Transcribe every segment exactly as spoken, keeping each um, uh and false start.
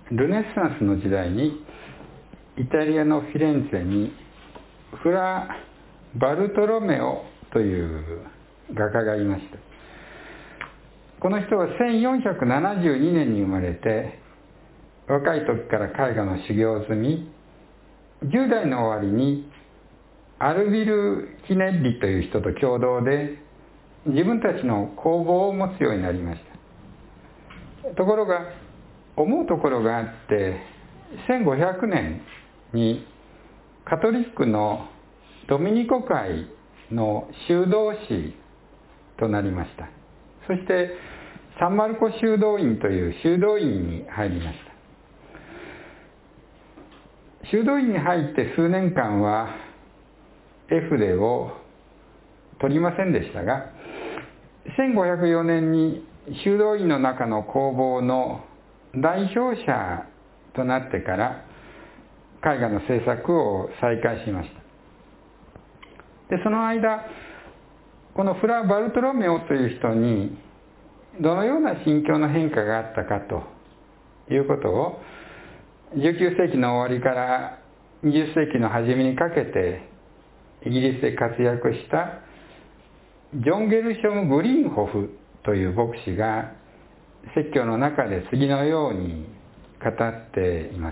ルネサンスの時代にイタリアのフィレンツェにフラ・バルトロメオという画家がいました。この人はせんよんひゃくななじゅうにねんに生まれて、若い時から絵画の修行を済み、じゅう代の終わりにアルビル・キネッリという人と共同で自分たちの工房を持つようになりました。ところが思うところがあって、せんごひゃくねんにカトリックのドミニコ会の修道士となりました。そしてサンマルコ修道院という修道院に入りました。修道院に入って数年間は絵筆を取りませんでしたが、せんごひゃくよねんに修道院の中の工房の代表者となってから絵画の制作を再開しました。で、その間、このフラ・バルトロメオという人にどのような心境の変化があったかということを、じゅうきゅうせいきの終わりからにじゅっせいきの初めにかけてイギリスで活躍したジョン・ゲルショム・グリーンホフという牧師が説教の中で次のように語っています。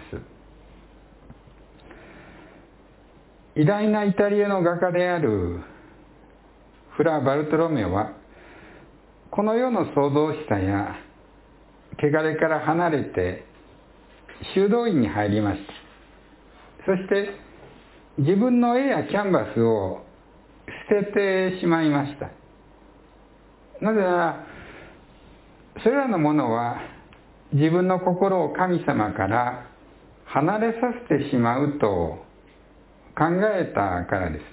偉大なイタリアの画家であるフラ・バルトロメオは、この世の創造しさや汚れから離れて修道院に入りました。そして自分の絵やキャンバスを捨ててしまいました。なぜなら、それらのものは自分の心を神様から離れさせてしまうと考えたからです。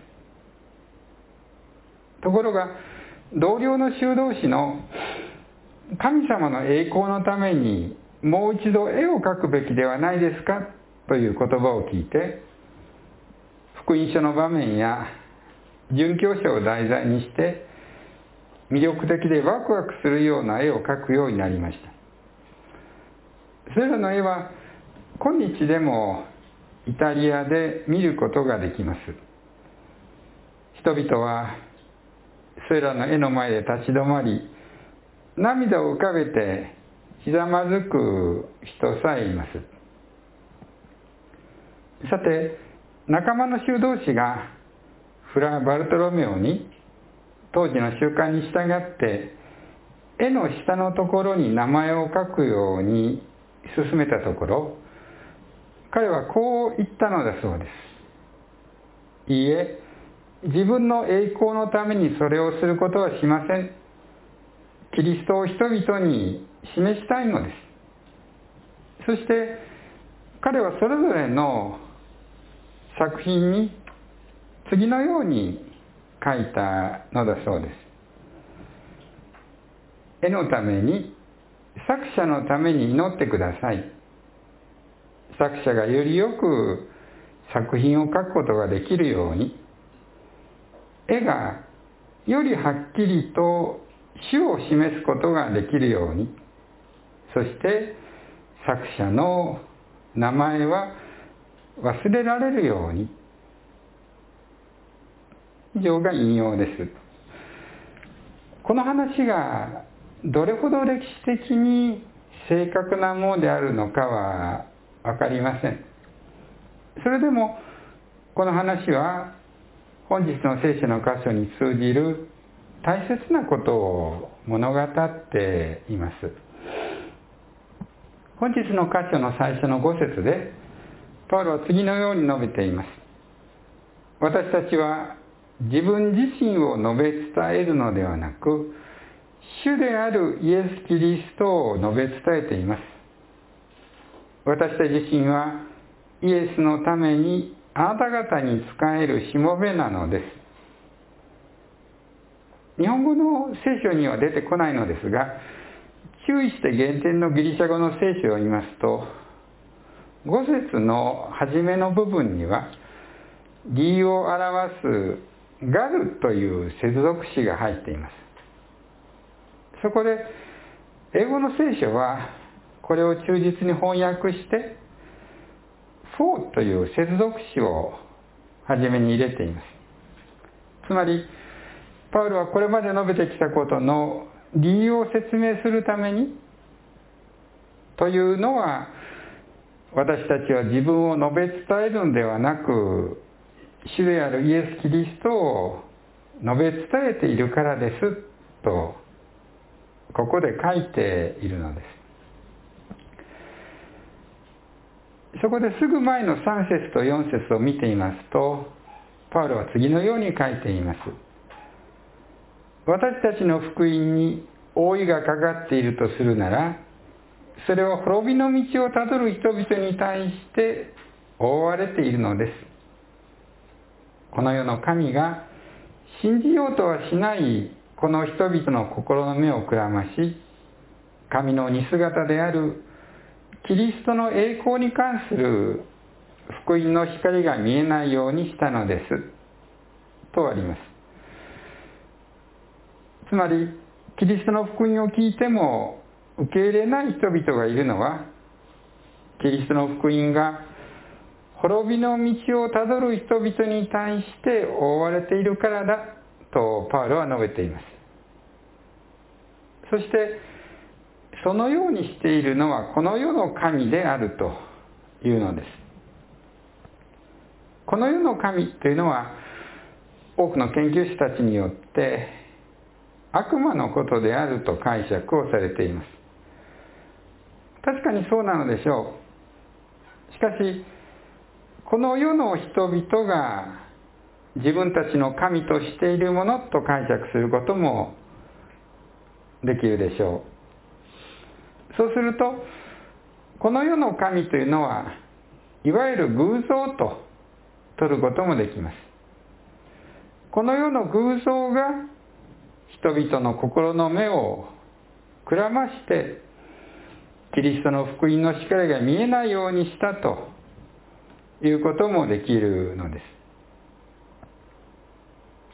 ところが、同僚の修道士の神様の栄光のためにもう一度絵を描くべきではないですかという言葉を聞いて、福音書の場面や殉教者を題材にして魅力的でワクワクするような絵を描くようになりました。それらの絵は今日でもイタリアで見ることができます。人々はそれらの絵の前で立ち止まり、涙を浮かべてひざまずく人さえいます。さて、仲間の修道士がフラ・バルトロメオに当時の習慣に従って絵の下のところに名前を書くように勧めたところ、彼はこう言ったのだそうです。いいえ、自分の栄光のためにそれをすることはしません。キリストを人々に示したいのです。そして彼はそれぞれの作品に次のように書いたのだそうです。絵のために、作者のために祈ってください。作者がよりよく作品を描くことができるように、絵がよりはっきりと主を示すことができるように、そして作者の名前は忘れられるように。以上が引用です。この話がどれほど歴史的に正確なものであるのかは分かりません。それでもこの話は本日の聖書の箇所に通じる大切なことを物語っています。本日の箇所の最初のご節でパウロは次のように述べています。私たちは自分自身を述べ伝えるのではなく、主であるイエス・キリストを述べ伝えています。私たち自身はイエスのためにあなた方に仕えるしもべなのです。日本語の聖書には出てこないのですが、注意して原点のギリシャ語の聖書を見ますと、ご節の初めの部分には義を表すガルという接続詞が入っています。そこで英語の聖書はこれを忠実に翻訳してフォーという接続詞を初めに入れています。つまりパウロはこれまで述べてきたことの理由を説明するために、というのは私たちは自分を述べ伝えるのではなく、主であるイエス・キリストを述べ伝えているからですとここで書いているのです。そこですぐ前のさん節とよん節を見ていますと、パウロは次のように書いています。私たちの福音に覆いがかかっているとするなら、それは滅びの道をたどる人々に対して覆われているのです。この世の神が信じようとはしないこの人々の心の目をくらまし、神の似姿であるキリストの栄光に関する福音の光が見えないようにしたのですとあります。つまりキリストの福音を聞いても受け入れない人々がいるのは、キリストの福音が滅びの道をたどる人々に対して覆われているからだとパウロは述べています。そしてそのようにしているのはこの世の神であるというのです。この世の神というのは多くの研究者たちによって悪魔のことであると解釈をされています。確かにそうなのでしょう。しかしこの世の人々が自分たちの神としているものと解釈することもできるでしょう。そうするとこの世の神というのはいわゆる偶像と取ることもできます。この世の偶像が人々の心の目をくらましてキリストの福音の光が見えないようにしたということもできるのです。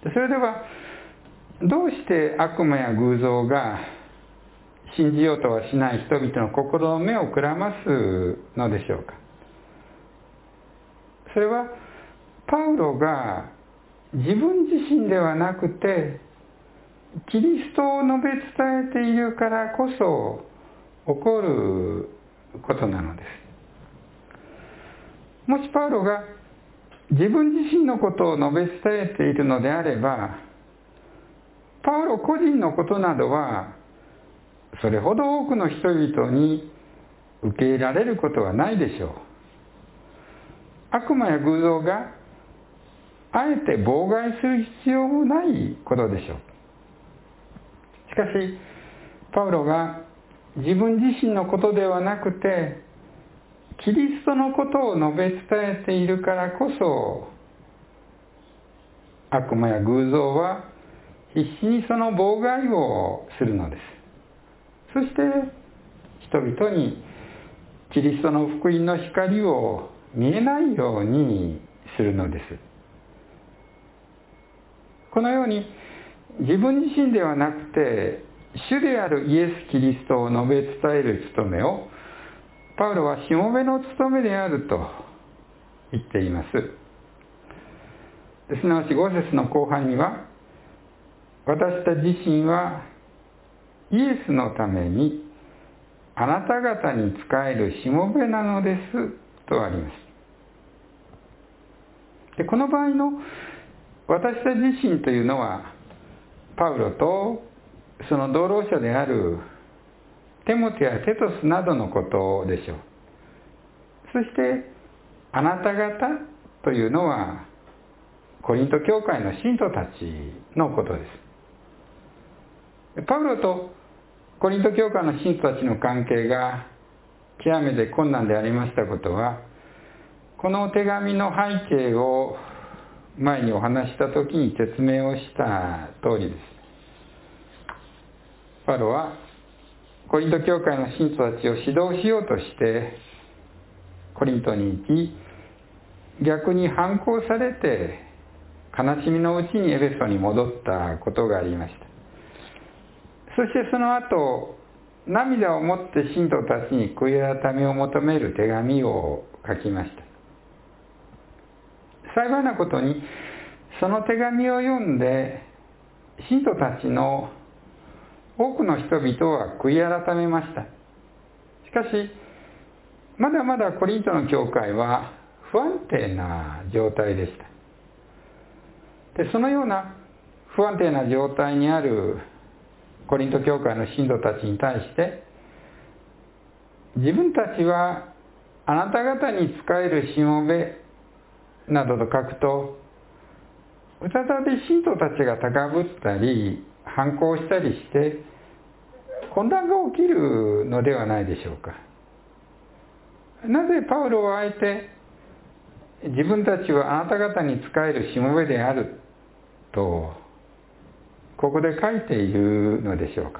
それではどうして悪魔や偶像が信じようとはしない人々の心の目をくらますのでしょうか。それはパウロが自分自身ではなくてキリストを述べ伝えているからこそ起こることなのです。もしパウロが自分自身のことを述べ伝えているのであれば、パウロ個人のことなどはそれほど多くの人々に受け入れられることはないでしょう。悪魔や偶像があえて妨害する必要もないことでしょう。しかしパウロが自分自身のことではなくてキリストのことを述べ伝えているからこそ、悪魔や偶像は必死にその妨害をするのです。そして人々にキリストの福音の光を見えないようにするのです。このように自分自身ではなくて主であるイエス・キリストを述べ伝える務めをパウロはしもべの務めであると言っています。すなわちご節の後半には、私たち自身はイエスのためにあなた方に仕えるしもべなのですとあります。でこの場合の私たち自身というのはパウロとその同労者であるテモテやテトスなどのことでしょう。そしてあなた方というのはコリント教会の信徒たちのことです。パウロとコリント教会の信徒たちの関係が極めて困難でありましたことは、この手紙の背景を前にお話した時に説明をした通りです。パウロはコリント教会の信徒たちを指導しようとしてコリントに行き、逆に反抗されて悲しみのうちにエペソに戻ったことがありました。そしてその後涙をもって信徒たちに悔い改めを求める手紙を書きました。幸いなことにその手紙を読んで信徒たちの多くの人々は悔い改めました。しかしまだまだコリントの教会は不安定な状態でした。でそのような不安定な状態にあるコリント教会の信徒たちに対して、自分たちはあなた方に仕えるしもべなどと書くと、再び信徒たちが高ぶったり反抗したりして混乱が起きるのではないでしょうか。なぜパウロはあえて自分たちはあなた方に仕えるしもべであるとここで書いているのでしょうか。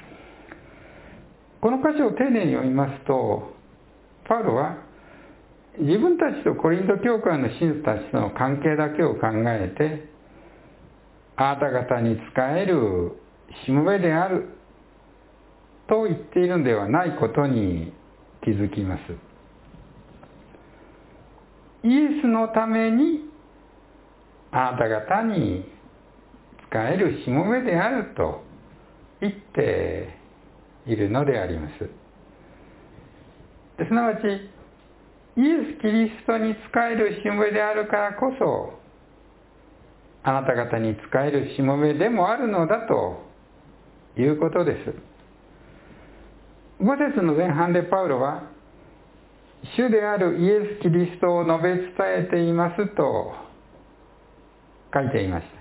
この箇所を丁寧に読みますと、パウロは自分たちとコリント教会の信徒たちとの関係だけを考えて、あなた方に仕えるしもべであると言っているのではないことに気づきます。イエスのためにあなた方に仕えるしもべであると言っているのであります。すなわちイエス・キリストに仕えるしもべであるからこそ、あなた方に仕えるしもべでもあるのだということです。ご節の前半でパウロは、主であるイエス・キリストを述べ伝えていますと書いていました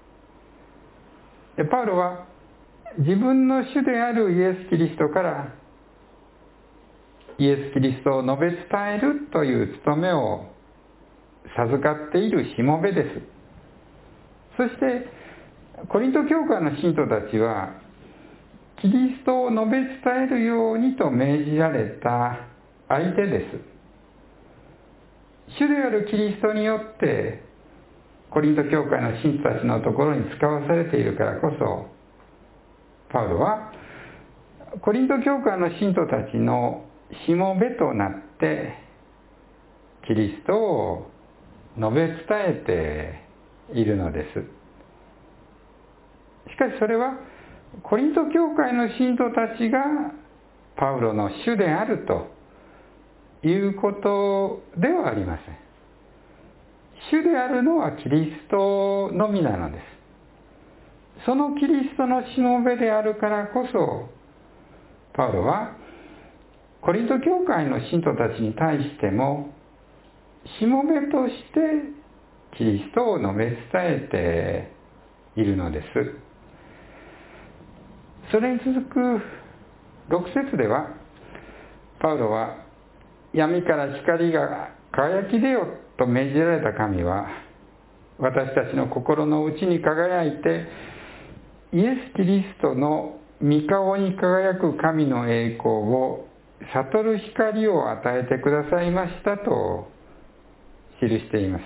。でパウロは自分の主であるイエス・キリストからイエス・キリストを述べ伝えるという務めを授かっているしもべです。そしてコリント教会の信徒たちはキリストを述べ伝えるようにと命じられた相手です。主であるキリストによってコリント教会の信徒たちのところに使わされているからこそ、パウロはコリント教会の信徒たちのしもべとなってキリストを述べ伝えているのです。しかしそれはコリント教会の信徒たちがパウロの主であるということではありません。主であるのはキリストのみなのです。そのキリストのしもべであるからこそ、パウロはコリント教会の信徒たちに対してもしもべとしてキリストを述べ伝えているのです。それに続くろく節では、パウロは闇から光が輝き出よと命じられた神は私たちの心の内に輝いてイエス・キリストの御顔に輝く神の栄光を悟る光を与えてくださいましたと記しています。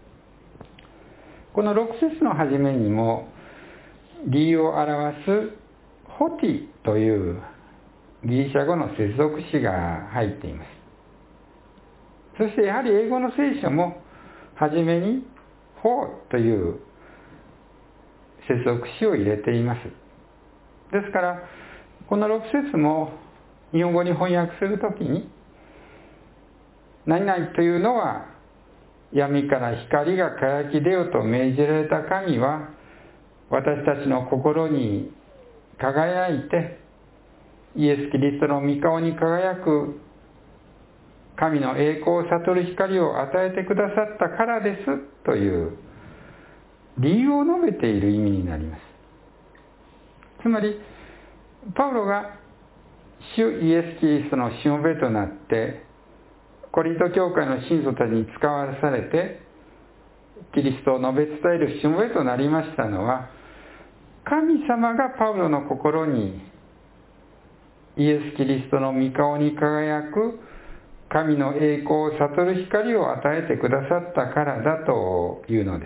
このろく節の初めにも義を表すホティというギリシャ語の接続詞が入っています。そしてやはり英語の聖書も初めにフォーという接続詞を入れています。ですからこのろく節も日本語に翻訳するときに何々というのは闇から光が輝き出よと命じられた神は私たちの心に輝いてイエス・キリストの御顔に輝く神の栄光を悟る光を与えてくださったからですという理由を述べている意味になります。つまりパウロが主イエス・キリストのしもべとなってコリント教会の信徒たちに使わされてキリストを述べ伝えるしもべとなりましたのは、神様がパウロの心にイエス・キリストの御顔に輝く神の栄光を悟る光を与えてくださったからだというのです。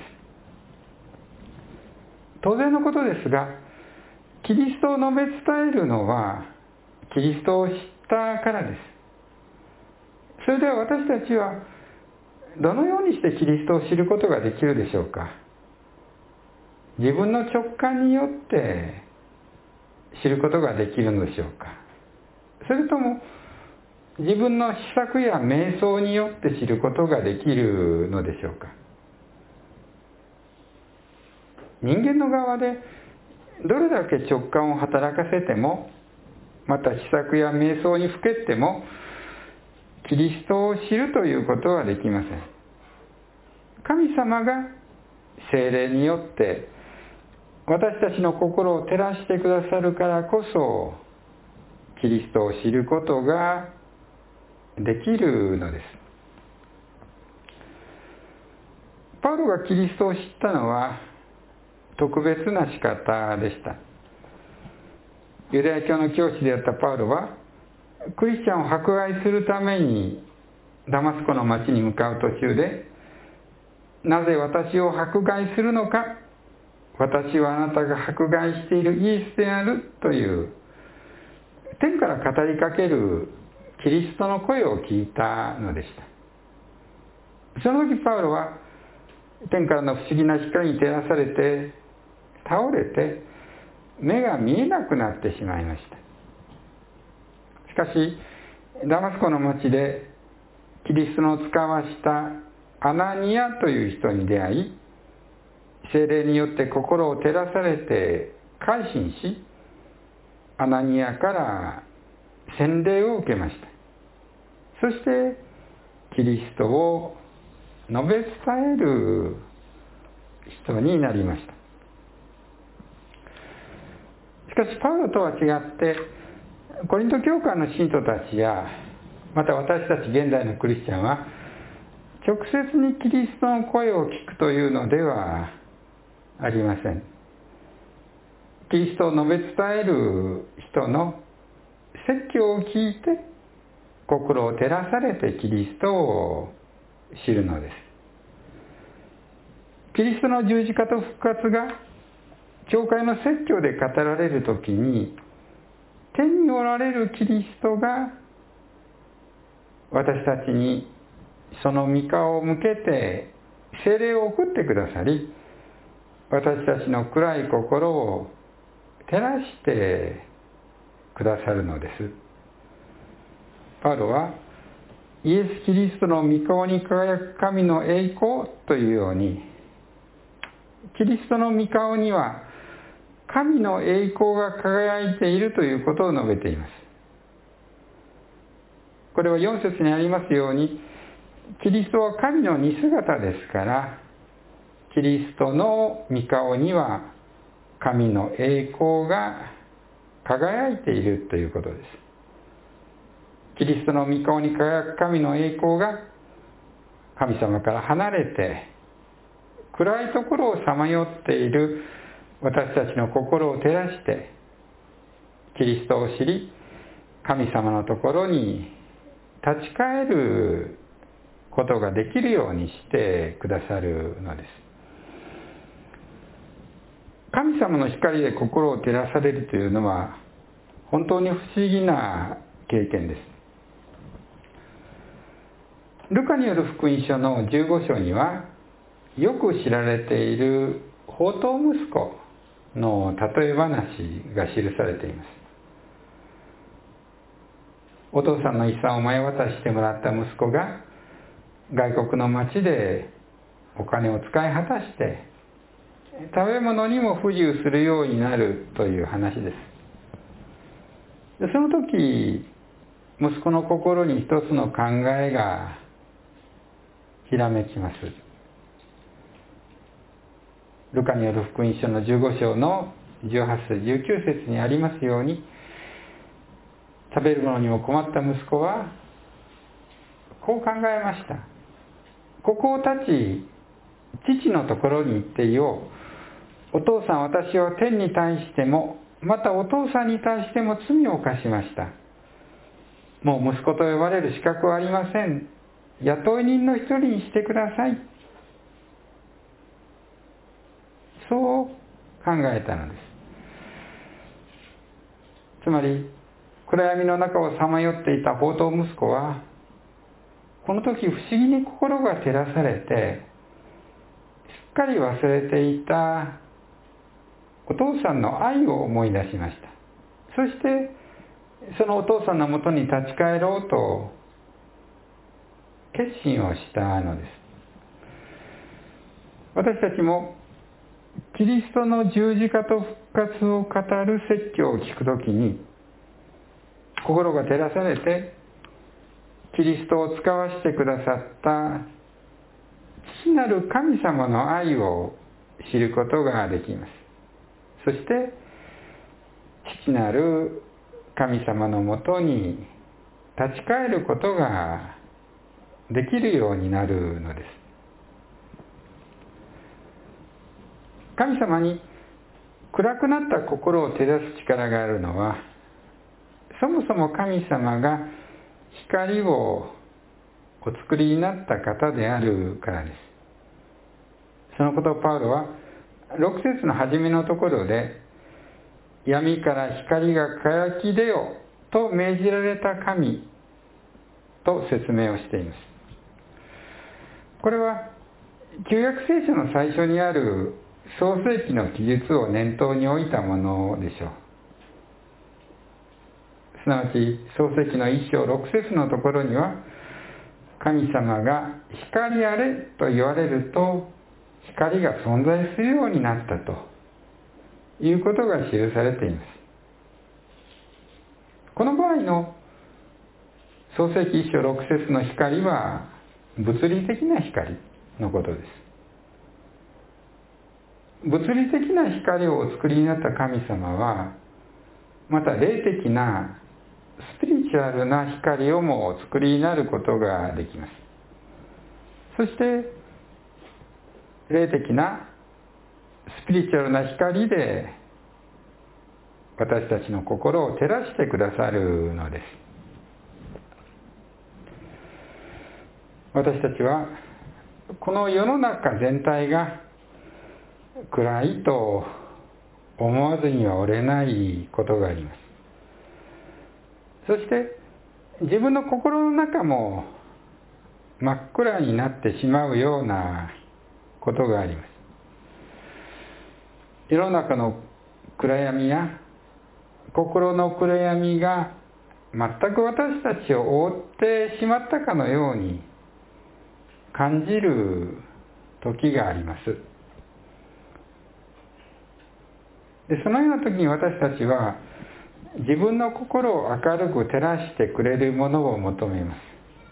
当然のことですが、キリストを述べ伝えるのはキリストを知ったからです。それでは私たちはどのようにしてキリストを知ることができるでしょうか。自分の直感によって知ることができるのでしょうか。それとも自分の思索や瞑想によって知ることができるのでしょうか。人間の側でどれだけ直感を働かせても、また思索や瞑想にふけっても、キリストを知るということはできません。神様が聖霊によって私たちの心を照らしてくださるからこそ、キリストを知ることができるのです。パウロがキリストを知ったのは特別な仕方でした。ユダヤ教の教師であったパウロは、クリスチャンを迫害するためにダマスコの町に向かう途中で、なぜ私を迫害するのか、私はあなたが迫害しているイエスであるという天から語りかけるキリストの声を聞いたのでした。その時パウロは天からの不思議な光に照らされて倒れて目が見えなくなってしまいました。しかしダマスコの町でキリストの使わしたアナニアという人に出会い、聖霊によって心を照らされて改心し、アナニアから洗礼を受けました。そしてキリストを述べ伝える人になりました。しかしパウロとは違ってコリント教会の信徒たちや、また私たち現代のクリスチャンは直接にキリストの声を聞くというのではありません。キリストを述べ伝える人の説教を聞いて心を照らされてキリストを知るのです。キリストの十字架と復活が教会の説教で語られるときに、天におられるキリストが私たちにその御顔を向けて聖霊を送ってくださり、私たちの暗い心を照らしてくださるのです。パウロはイエス・キリストの御顔に輝く神の栄光というように、キリストの御顔には神の栄光が輝いているということを述べています。これはよん節にありますように、キリストは神の似姿ですから、キリストの御顔には神の栄光が輝いているということです。キリストの御顔に輝く神の栄光が神様から離れて暗いところをさまよっている私たちの心を照らして、キリストを知り神様のところに立ち返ることができるようにしてくださるのです。神様の光で心を照らされるというのは本当に不思議な経験です。ルカによる福音書のじゅうご章には、よく知られている放蕩息子の例え話が記されています。お父さんの遺産を前渡してもらった息子が外国の町でお金を使い果たして食べ物にも不自由するようになるという話です。でその時、息子の心に一つの考えがひらめきます。ルカによる福音書のじゅうご章のじゅうはち節じゅうきゅう節にありますように、食べるものにも困った息子はこう考えました。ここを立ち父のところに行っていよう。お父さん、私は天に対してもまたお父さんに対しても罪を犯しました。もう息子と呼ばれる資格はありません。雇い人の一人にしてください。そう考えたのです。つまり暗闇の中をさまよっていた放蕩息子は、この時不思議に心が照らされて、すっかり忘れていたお父さんの愛を思い出しました。そしてそのお父さんのもとに立ち返ろうと決心をしたのです。私たちもキリストの十字架と復活を語る説教を聞くときに、心が照らされてキリストを使わせてくださった父なる神様の愛を知ることができます。そして父なる神様のもとに立ち返ることができるようになるのです。神様に暗くなった心を照らす力があるのは、そもそも神様が光をお作りになった方であるからです。そのことをパウロはろく節の初めのところで、闇から光が輝き出よと命じられた神と説明をしています。これは旧約聖書の最初にある創世記の記述を念頭に置いたものでしょう。すなわち創世記の一章六節のところには、神様が光あれと言われると光が存在するようになったということが記されています。この場合の創世記一章六節の光は物理的な光のことです。物理的な光をお作りになった神様は、また霊的なスピリチュアルな光をもお作りになることができます。そして霊的なスピリチュアルな光で私たちの心を照らしてくださるのです。私たちはこの世の中全体が暗いと思わずにはおれないことがあります。そして自分の心の中も真っ暗になってしまうようなことがあります。世の中の暗闇や心の暗闇が全く私たちを覆ってしまったかのように感じる時があります。で、そのような時に私たちは自分の心を明るく照らしてくれるものを求めます。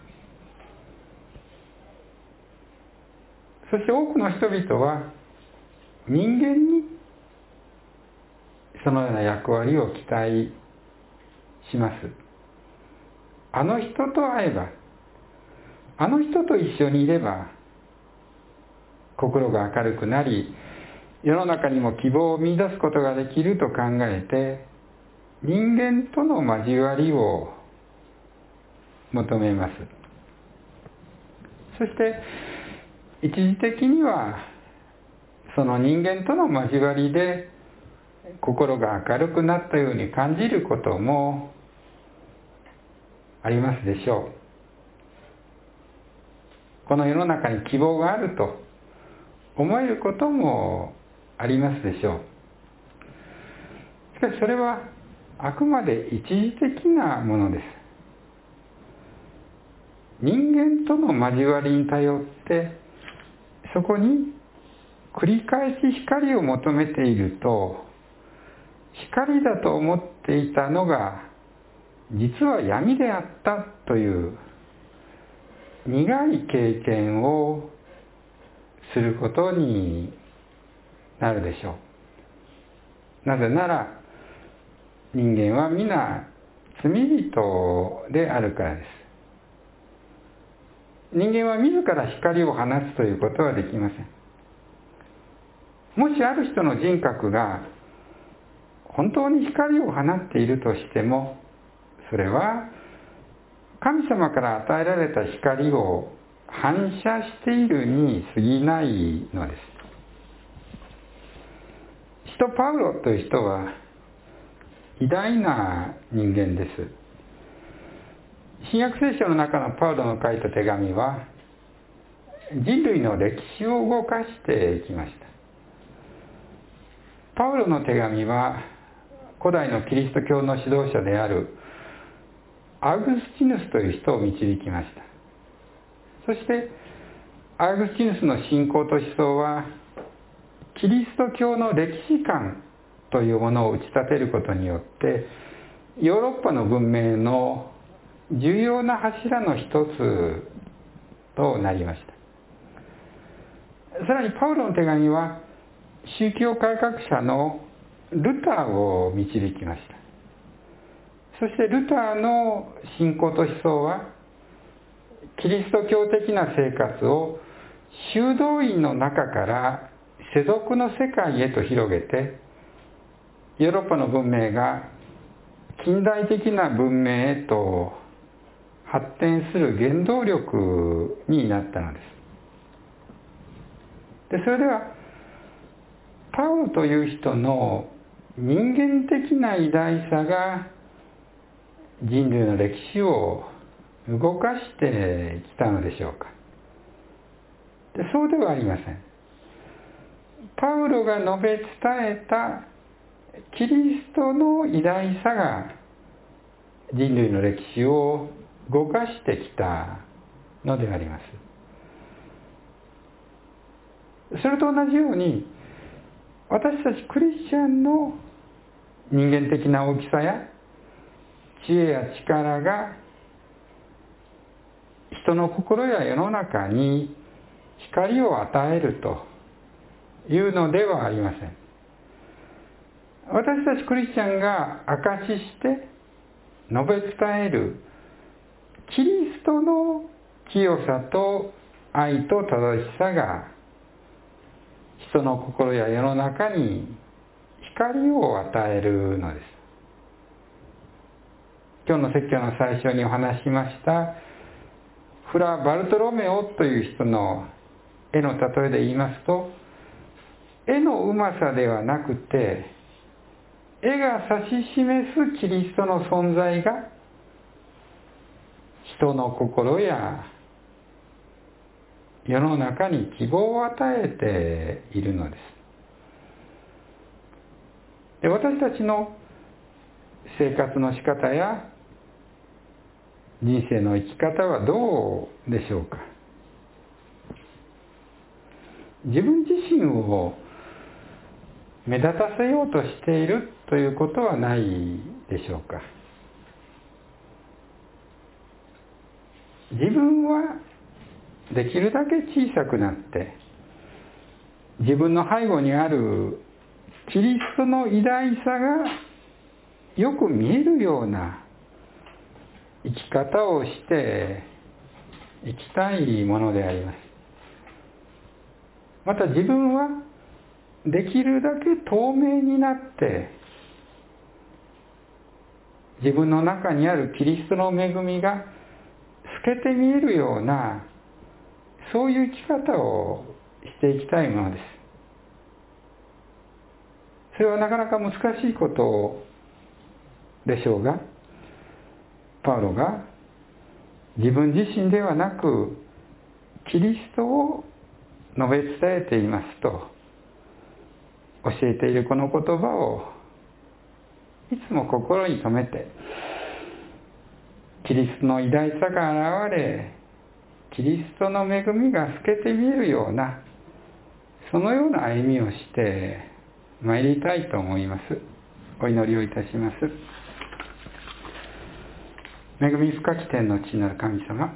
そして多くの人々は人間にそのような役割を期待します。あの人と会えば、あの人と一緒にいれば心が明るくなり、世の中にも希望を見出すことができると考えて、人間との交わりを求めます。そして一時的にはその人間との交わりで心が明るくなったように感じることもありますでしょう。この世の中に希望があると思えることもありますでしょう。しかしそれはあくまで一時的なものです。人間との交わりに頼ってそこに繰り返し光を求めていると、光だと思っていたのが実は闇であったという苦い経験をすることになるでしょう。なぜなら人間は皆罪人であるからです。人間は自ら光を放つということはできません。もしある人の人格が本当に光を放っているとしても、それは神様から与えられた光を反射しているに過ぎないのです。使徒パウロという人は偉大な人間です。新約聖書の中のパウロの書いた手紙は人類の歴史を動かしていきました。パウロの手紙は古代のキリスト教の指導者であるアウグスチヌスという人を導きました。そしてアウグスチヌスの信仰と思想はキリスト教の歴史観というものを打ち立てることによってヨーロッパの文明の重要な柱の一つとなりました。さらにパウロの手紙は宗教改革者のルターを導きました。そしてルターの信仰と思想はキリスト教的な生活を修道院の中から世俗の世界へと広げてヨーロッパの文明が近代的な文明へと発展する原動力になったのです。で、それではパウロという人の人間的な偉大さが人類の歴史を動かしてきたのでしょうか。で、そうではありません。パウロが述べ伝えたキリストの偉大さが人類の歴史を動かしてきたのであります。それと同じように私たちクリスチャンの人間的な大きさや知恵や力が人の心や世の中に光を与えるというのではありません。私たちクリスチャンが証しして述べ伝えるキリストの清さと愛と正しさが人の心や世の中に光を与えるのです。今日の説教の最初にお話ししましたフラ・バルトロメオという人の絵の例えで言いますと、絵のうまさではなくて絵が指し示すキリストの存在が人の心や世の中に希望を与えているのです。で、私たちの生活の仕方や人生の生き方はどうでしょうか。自分自身を目立たせようとしているということはないでしょうか。自分はできるだけ小さくなって自分の背後にあるキリストの偉大さがよく見えるような生き方をしていきたいものであります。また自分はできるだけ透明になって自分の中にあるキリストの恵みが透けて見えるようなそういう生き方をしていきたいものです。それはなかなか難しいことでしょうが、パウロが自分自身ではなくキリストを述べ伝えていますと教えているこの言葉をいつも心に留めて、キリストの偉大さが現れキリストの恵みが透けて見えるようなそのような歩みをしてまいりたいと思います。お祈りをいたします。恵み深き天の父なる神様、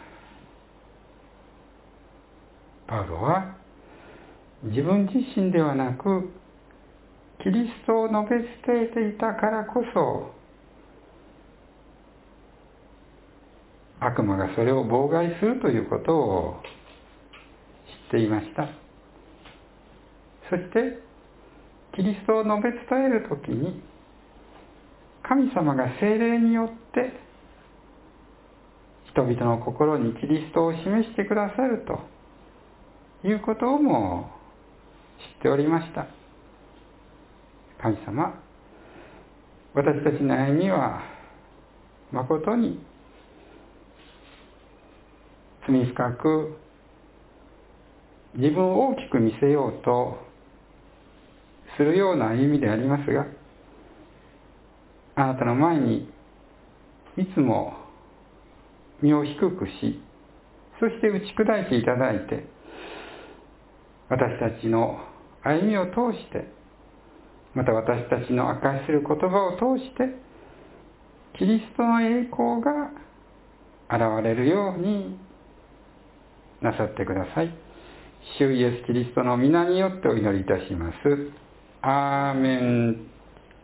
パウロは自分自身ではなくキリストを述べ伝えていたからこそ悪魔がそれを妨害するということを知っていました。そしてキリストを述べ伝えるときに神様が聖霊によって人々の心にキリストを示してくださるということをも知っておりました。神様、 私たちの歩みは誠に罪深く自分を大きく見せようとするような歩みでありますが、あなたの前にいつも身を低くし、そして打ち砕いていただいて、私たちの歩みを通して、また私たちの明かしする言葉を通して、キリストの栄光が現れるようになさってください。主イエスキリストの皆によってお祈りいたします。アーメン。